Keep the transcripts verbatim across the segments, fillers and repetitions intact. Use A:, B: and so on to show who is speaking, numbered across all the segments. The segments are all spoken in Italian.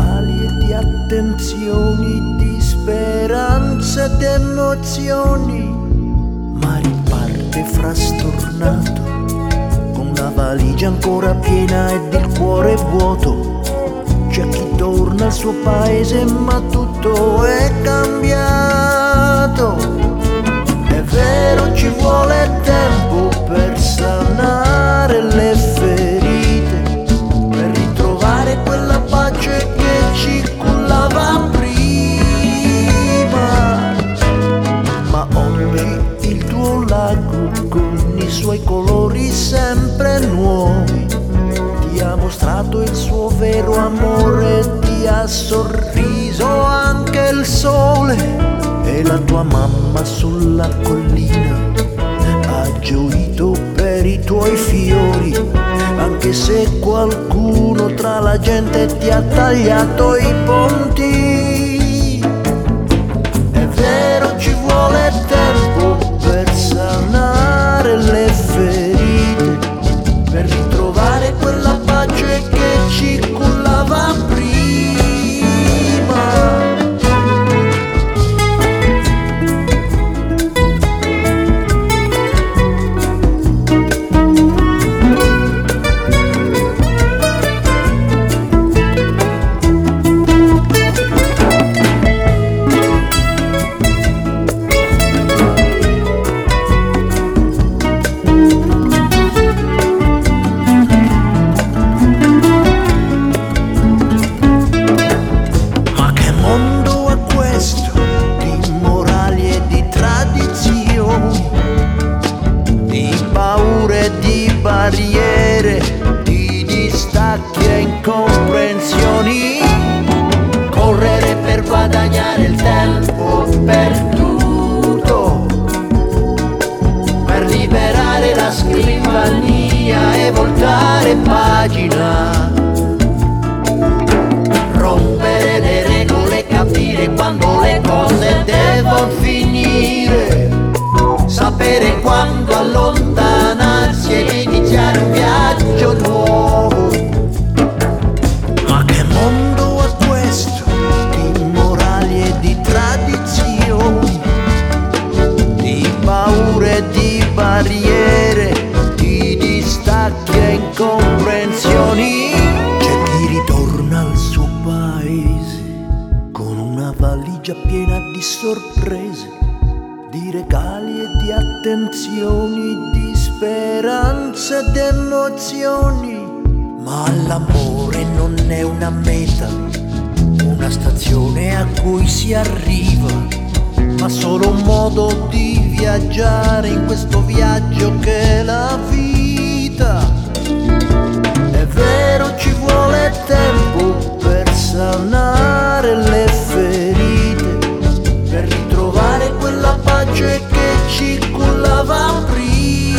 A: regali e di attenzioni, di speranza ed emozioni, ma riparte frastornato, con la valigia ancora piena ed il cuore vuoto. C'è chi torna al suo paese ma tutto è cambiato. È vero, ci vuole tempo per sanare le ferite, per ritrovare quella pace che ci cullava prima. Ma oggi il tuo lago con i suoi colori sempre nuovi ti ha mostrato il suo vero amore, ti ha sorriso anche il sole, e la tua mamma sulla collina ha gioito per i tuoi fiori, anche se qualcuno tra la gente ti ha tagliato i ponti. È vero, ci vuole tempo per sanare le ferite, per ritrovare quella pace che ci cullava prima. Di barriere, di distacchi e incomprensioni, correre per guadagnare il tempo perduto, per liberare la scrivania e voltare pagina, rompere le regole, capire quando le cose devono finire, sapere quando allontanarsi e iniziare un viaggio nuovo. Ma che mondo è questo di morali e di tradizioni, di paure e di barriere, di distacchi e incomprensioni? C'è chi ritorna al suo paese con una valigia piena di sorprese, di regali e di attenzioni, di speranza ed emozioni. Ma l'amore non è una meta, una stazione a cui si arriva, ma solo un modo di viaggiare in questo viaggio che è la vita. È vero, ci vuole tempo per sanare le ferite, per ritrovare quella pace che ci cullava prima.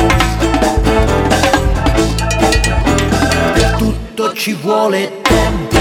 A: Per tutto ci vuole tempo.